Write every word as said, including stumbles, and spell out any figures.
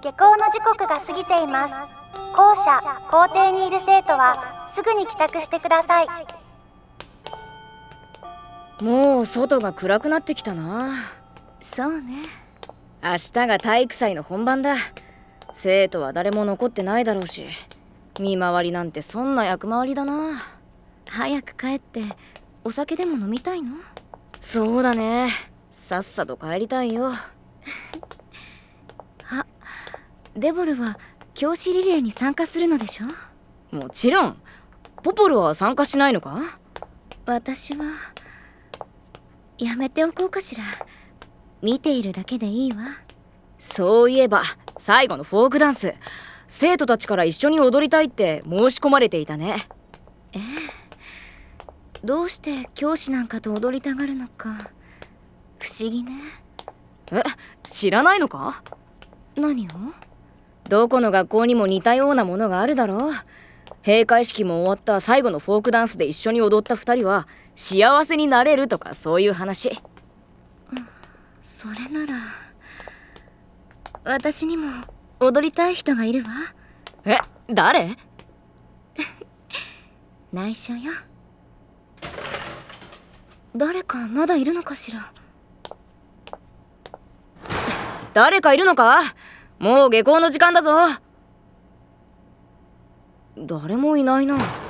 下校の時刻が過ぎています。校舎、校庭にいる生徒はすぐに帰宅してください。 もう外が暗くなってきたな。 そうね。 明日が体育祭の本番だ。生徒は誰も残ってないだろうし、見回りなんてそんな役回りだな。 早く帰ってお酒でも飲みたいの？ そうだね。さっさと帰りたいよ。 あ、デボルは教師リレーに参加するのでしょ？ もちろん。ポポルは参加しないのか？ 私はやめておこうかしら。見ているだけでいいわ。 そういえば最後のフォークダンス、生徒たちから一緒に踊りたいって申し込まれていたね。 ええ、どうして教師なんかと踊りたがるのか不思議ね。 え、知らないのか？ 何を？ どこの学校にも似たようなものがあるだろう。閉会式も終わった最後のフォークダンスで一緒に踊った二人は幸せになれるとか、そういう話。 うん、それなら私にも踊りたい人がいるわ。 え、誰？ 内緒よ。誰かまだいるのかしら。 誰かいるのか？もう下校の時間だぞ。誰もいないな。